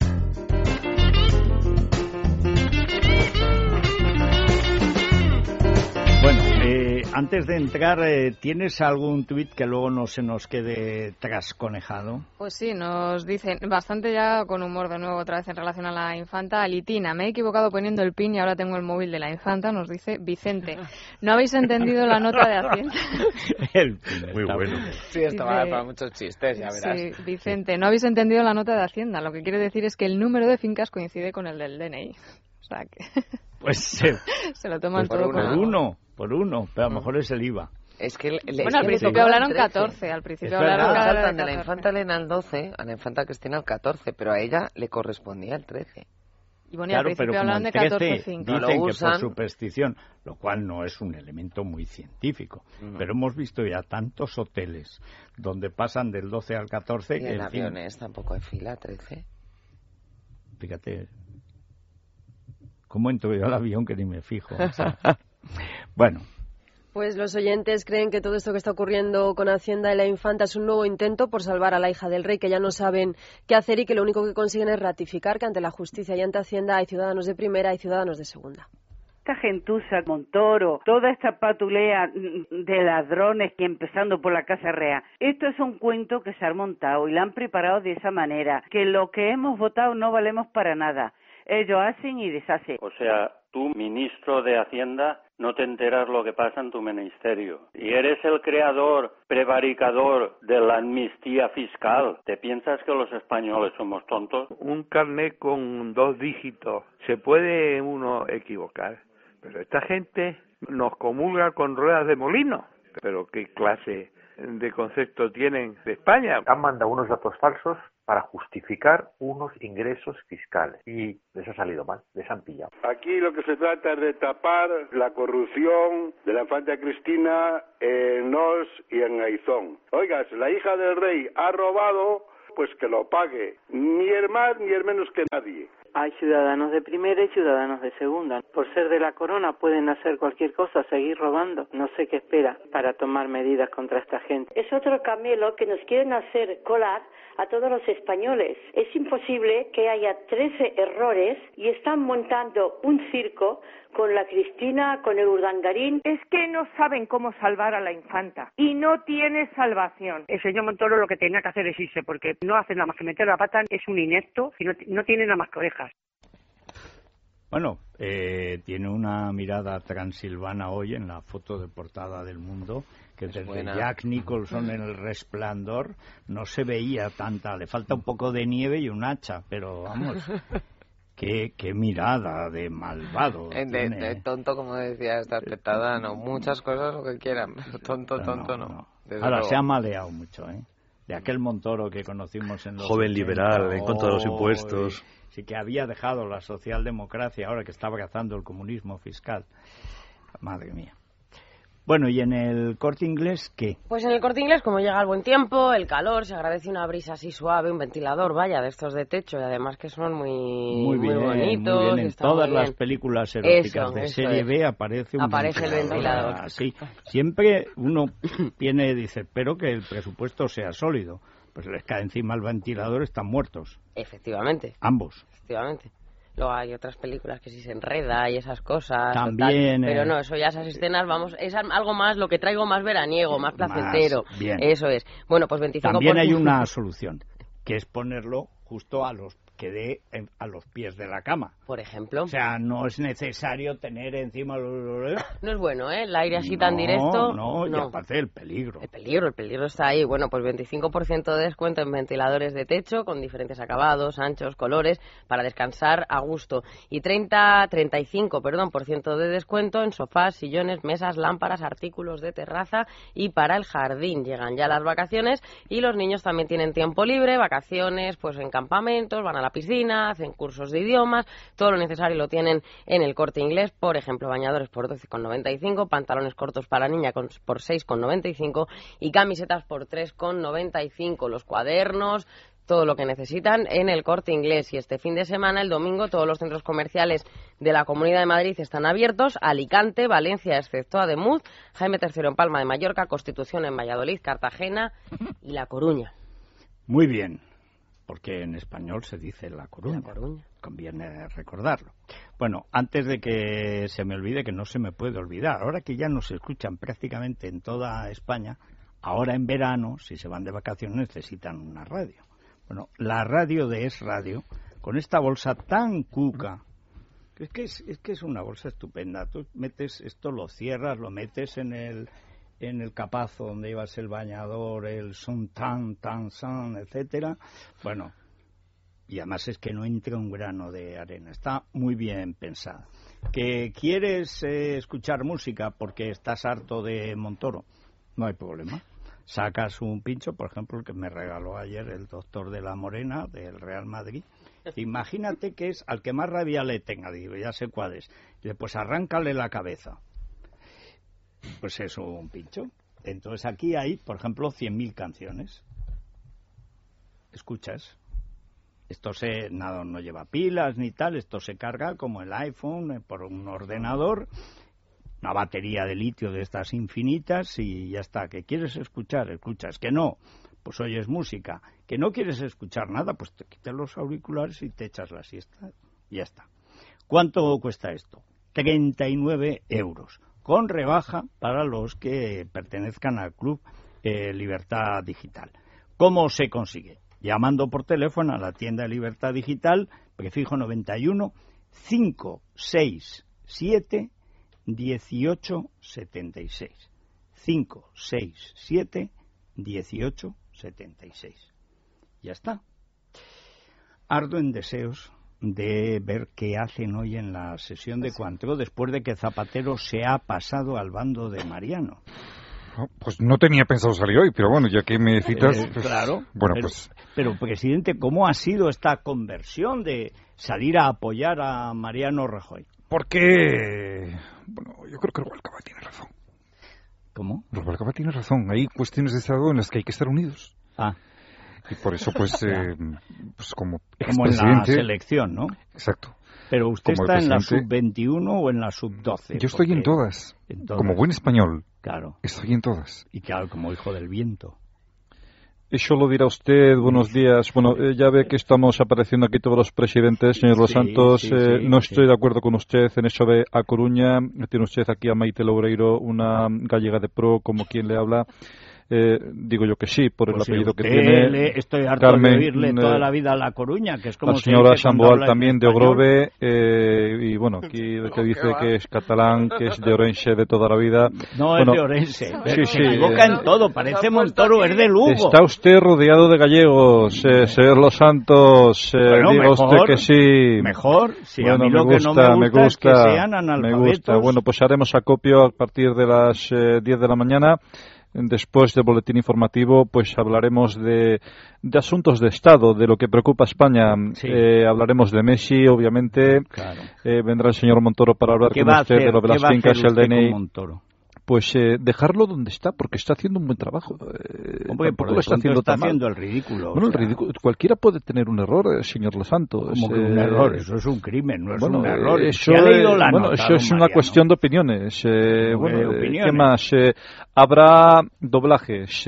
Bueno, antes de entrar, ¿tienes algún tuit que luego no se nos quede trasconejado? Pues sí, nos dicen, bastante ya con humor de nuevo otra vez en relación a la infanta. Litina, me he equivocado poniendo el PIN y ahora tengo el móvil de la infanta, nos dice Vicente. No habéis entendido la nota de Hacienda. El PIN, muy bueno. Sí, esto va para muchos chistes, ya verás. Sí, Vicente, no habéis entendido la nota de Hacienda. Lo que quiere decir es que el número de fincas coincide con el del DNI. O sea que... Pues se lo toman todo por uno, pero a lo mejor es el IVA. Es que bueno, al principio hablaron 14, al principio hablaron de la infanta Elena al 12, a la infanta Cristina al 14, pero a ella le correspondía el 13. Y bueno, claro, al principio hablaban de 14 fincas. Dicen que por superstición, lo cual no es un elemento muy científico, pero hemos visto ya tantos hoteles donde pasan del 12 al 14... Y en aviones tampoco hay fila, 13. Fíjate... ¿Cómo entro yo al avión que ni me fijo? O sea, bueno. Pues los oyentes creen que todo esto que está ocurriendo con Hacienda y la infanta es un nuevo intento por salvar a la hija del rey, que ya no saben qué hacer y que lo único que consiguen es ratificar que ante la justicia y ante Hacienda hay ciudadanos de primera y ciudadanos de segunda. Esta gentuza, Montoro, toda esta patulea de ladrones que empezando por la Casa Real, esto es un cuento que se ha montado y lo han preparado de esa manera, que lo que hemos votado no valemos para nada. Ellos hacen y deshacen. O sea, tú, ministro de Hacienda, no te enteras lo que pasa en tu ministerio. Y eres el creador, prevaricador de la amnistía fiscal. ¿Te piensas que los españoles somos tontos? Un carnet con 2 dígitos. Se puede uno equivocar. Pero esta gente nos comulga con ruedas de molino. Pero ¿qué clase de concepto tienen de España? Han mandado unos datos falsos para justificar unos ingresos fiscales y les ha salido mal, les han pillado. Aquí lo que se trata es de tapar la corrupción de la infanta Cristina en Nos y en Aizón. Oiga, si la hija del rey ha robado, pues que lo pague, ni el más ni el menos que nadie. Hay ciudadanos de primera y ciudadanos de segunda. Por ser de la corona pueden hacer cualquier cosa, seguir robando. No sé qué espera para tomar medidas contra esta gente. Es otro camelo que nos quieren hacer colar a todos los españoles. Es imposible que haya 13 errores y están montando un circo con la Cristina, con el Urdangarín. Es que no saben cómo salvar a la infanta y no tiene salvación. El señor Montoro lo que tenía que hacer es irse, porque no hace nada más que meter la pata, es un inepto y no tiene nada más que orejas. Bueno, tiene una mirada transilvana hoy en la foto de portada del Mundo, que desde buena. Jack Nicholson en El Resplandor no se veía tanta, le falta un poco de nieve y un hacha, pero vamos... Qué mirada de malvado. De tonto, como decía esta espectada, no. Muchas cosas lo que quieran, pero tonto no. Ahora, luego. Se ha maleado mucho, ¿eh? De aquel Montoro que conocimos en los joven 80, liberal, en contra de los impuestos. Sí, que había dejado la socialdemocracia, ahora que está abrazando el comunismo fiscal. Madre mía. Bueno, ¿y en el Corte Inglés qué? Pues en el Corte Inglés, como llega el buen tiempo, el calor, se agradece una brisa así suave, un ventilador, vaya, de estos de techo, y además que son muy bonitos. Muy bien. En todas las películas eróticas de serie B aparece el ventilador. Así. Siempre uno dice, espero que el presupuesto sea sólido. Pues les cae encima el ventilador, están muertos. Efectivamente. Ambos. Efectivamente. Luego hay otras películas que sí se enreda y esas cosas. También. Pero no, eso ya, esas escenas, vamos, es algo más, lo que traigo más veraniego, más placentero. Bien. Eso es. Bueno, pues 25%. También hay una solución, que es ponerlo justo a los pies de la cama. Por ejemplo. O sea, no es necesario tener encima... No es bueno, ¿eh? El aire así tan directo. No, y aparte el peligro. El peligro está ahí. Bueno, pues 25% de descuento en ventiladores de techo con diferentes acabados, anchos, colores, para descansar a gusto. Y 35% de descuento en sofás, sillones, mesas, lámparas, artículos de terraza y para el jardín. Llegan ya las vacaciones y los niños también tienen tiempo libre, vacaciones, pues en campamentos, van a la piscina, hacen cursos de idiomas, todo lo necesario lo tienen en el Corte Inglés, por ejemplo, bañadores por 12,95, pantalones cortos para niña por 6,95 y camisetas por 3,95, los cuadernos, todo lo que necesitan en el Corte Inglés. Y este fin de semana, el domingo, todos los centros comerciales de la Comunidad de Madrid están abiertos, Alicante, Valencia, excepto Ademuz, Jaime III en Palma de Mallorca, Constitución en Valladolid, Cartagena y La Coruña. Muy bien. Porque en español se dice La Coruña. Conviene recordarlo. Bueno, antes de que se me olvide, que no se me puede olvidar, ahora que ya nos escuchan prácticamente en toda España, ahora en verano, si se van de vacaciones, necesitan una radio. Bueno, la radio de Es Radio, con esta bolsa tan cuca, es que es una bolsa estupenda. Tú metes esto, lo cierras, lo metes en el capazo donde llevas el bañador, el son, etcétera. Bueno, y además es que no entra un grano de arena. Está muy bien pensada. ¿Que quieres escuchar música porque estás harto de Montoro? No hay problema. Sacas un pincho, por ejemplo, el que me regaló ayer el doctor de la Morena, del Real Madrid. Imagínate que es al que más rabia le tenga, digo, ya sé cuál es. Dice, pues arráncale la cabeza. Pues eso, un pincho. Entonces aquí hay, por ejemplo, 100.000 canciones. Escuchas. Esto no lleva pilas ni tal, esto se carga como el iPhone por un ordenador, una batería de litio de estas infinitas y ya está. ¿Que quieres escuchar? Escuchas. ¿Que no? Pues oyes música. ¿Que no quieres escuchar nada? Pues te quitas los auriculares y te echas la siesta. Y ya está. ¿Cuánto cuesta esto? 39 euros. Con rebaja para los que pertenezcan al Club Libertad Digital. ¿Cómo se consigue? Llamando por teléfono a la tienda de Libertad Digital, prefijo 91 567 1876. 567 1876. Ya está. Ardo en deseos de ver qué hacen hoy en la sesión de Cointreau después de que Zapatero se ha pasado al bando de Mariano. Pues no tenía pensado salir hoy, pero bueno, ya que me citas... pues, claro. Bueno, pero, presidente, ¿cómo ha sido esta conversión de salir a apoyar a Mariano Rajoy? Porque... Bueno, yo creo que Rubalcaba tiene razón. ¿Cómo? Rubalcaba tiene razón. Hay cuestiones de Estado en las que hay que estar unidos. Y por eso, pues como expresidente... en la selección, ¿no? Exacto. Pero usted está en la sub-21 o en la sub-12. Yo estoy en todas. Como buen español. Claro. Estoy en todas. Y claro, como hijo del viento. Eso lo dirá usted. Buenos días. Bueno, ya ve que estamos apareciendo aquí todos los presidentes, señor Los Santos. No estoy de acuerdo con usted en eso de A Coruña. Tiene usted aquí a Maite Loureiro, una gallega de pro, como quien le habla. Digo yo que sí, por el apellido que tiene. Estoy harto Carmen, de oírle toda la vida a La Coruña, que es como la señora Samboal también de Ogrove, y bueno, aquí que dice que es catalán, que es de Orense de toda la vida. No, bueno, es de Orense. Sí, se equivoca en todo, parece Montoro, es de Lugo. Está usted rodeado de gallegos, señor Los Santos, diga mejor, usted que sí. Mejor, si bueno, a mí lo que no me gusta es que sean analfabetos. Me gusta. Bueno, pues haremos acopio a partir de las 10 de la mañana. Después del boletín informativo, pues hablaremos de asuntos de Estado, de lo que preocupa a España. Sí. Hablaremos de Messi, obviamente. Claro. Vendrá el señor Montoro para hablar con usted de lo de las fincas y el DNI. Pues dejarlo donde está, porque está haciendo un buen trabajo. Hombre, por lo está haciendo el ridículo. Bueno, el ridículo. Cualquiera puede tener un error, señor Los Santos. Como que un error, eso es un crimen, no es un error. Eso, eso es una cuestión de opiniones. ¿Qué más? Habrá doblajes.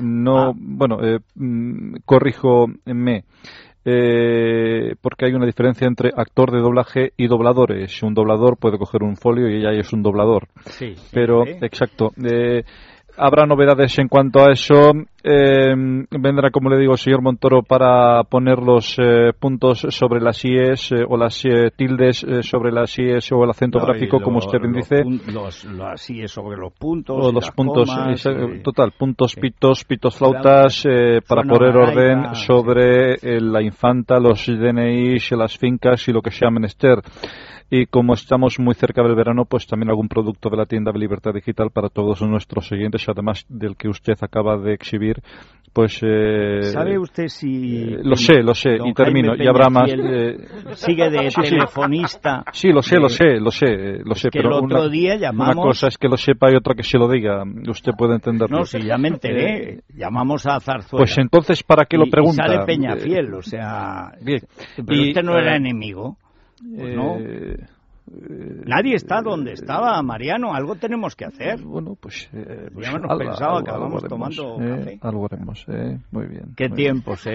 Corríjome. Porque hay una diferencia entre actor de doblaje y dobladores. Un doblador puede coger un folio y ya es un doblador. Sí, pero, exacto. Habrá novedades en cuanto a eso. Vendrá, como le digo, el señor Montoro para poner los puntos sobre las IES o las tildes sobre las IES o el acento gráfico, como usted bien dice. Las IES sobre los puntos. O los puntos, comas, total, puntos, pitos, flautas, para poner orden sobre la infanta, los DNIs, las fincas y lo que sea menester. Y como estamos muy cerca del verano, pues también algún producto de la tienda de Libertad Digital para todos nuestros oyentes, además del que usted acaba de exhibir, pues... ¿Sabe usted si... Lo sé, y termino, y habrá más... sigue de telefonista... Sí, lo sé, que pero el otro día llamamos... Una cosa es que lo sepa y otra que se lo diga, usted puede entenderlo. No, si ya me enteré, llamamos a Zarzuela. Pues entonces, ¿para qué lo pregunta? Y sale Peñafiel, o sea... Bien. Pero usted no era enemigo. Pues no. Nadie está donde estaba Mariano, algo tenemos que hacer. Bueno, pues ya hemos pensado, acabamos tomando café. Algo haremos, muy bien. Qué tiempos,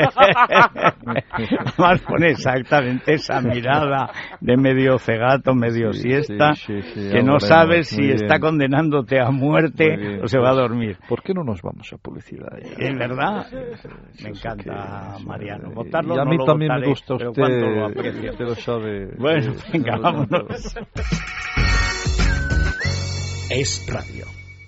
Además pone exactamente esa mirada de medio cegato, medio siesta, que no sabes si está condenándote a muerte o se va a dormir. ¿Por qué no nos vamos a publicidad? Es verdad, me encanta Mariano. Votarlo y a mí no también votaré, me gusta usted, lo aprecio. Usted lo sabe. Bueno, venga, vámonos. Es Radio.